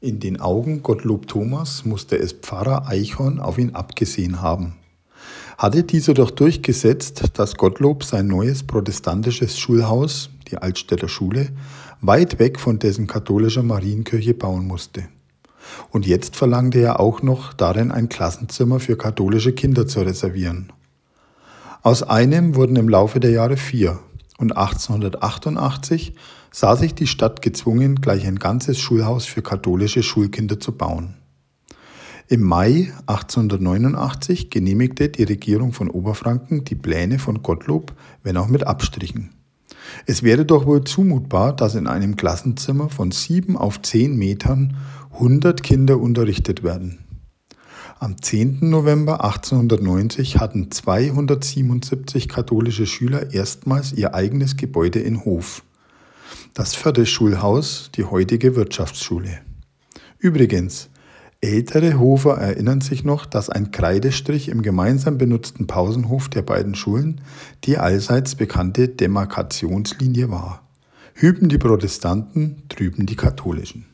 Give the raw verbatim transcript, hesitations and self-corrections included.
In den Augen Gottlob Thomas musste es Pfarrer Eichhorn auf ihn abgesehen haben. Hatte dieser doch durchgesetzt, dass Gottlob sein neues protestantisches Schulhaus, die Altstädter Schule, weit weg von dessen katholischer Marienkirche bauen musste. Und jetzt verlangte er auch noch, darin ein Klassenzimmer für katholische Kinder zu reservieren. Aus einem wurden im Laufe der Jahre vier und achtzehnhundertachtundachtzig sah sich die Stadt gezwungen, gleich ein ganzes Schulhaus für katholische Schulkinder zu bauen. Im Mai achtzehnhundertneunundachtzig genehmigte die Regierung von Oberfranken die Pläne von Gottlob, wenn auch mit Abstrichen. Es wäre doch wohl zumutbar, dass in einem Klassenzimmer von sieben auf zehn Metern hundert Kinder unterrichtet werden. Am zehnten November achtzehnhundertneunzig hatten zweihundertsiebenundsiebzig katholische Schüler erstmals ihr eigenes Gebäude in Hof. Das vierte Schulhaus, die heutige Wirtschaftsschule. Übrigens, ältere Hofer erinnern sich noch, dass ein Kreidestrich im gemeinsam benutzten Pausenhof der beiden Schulen die allseits bekannte Demarkationslinie war. Hüben die Protestanten, drüben die Katholischen.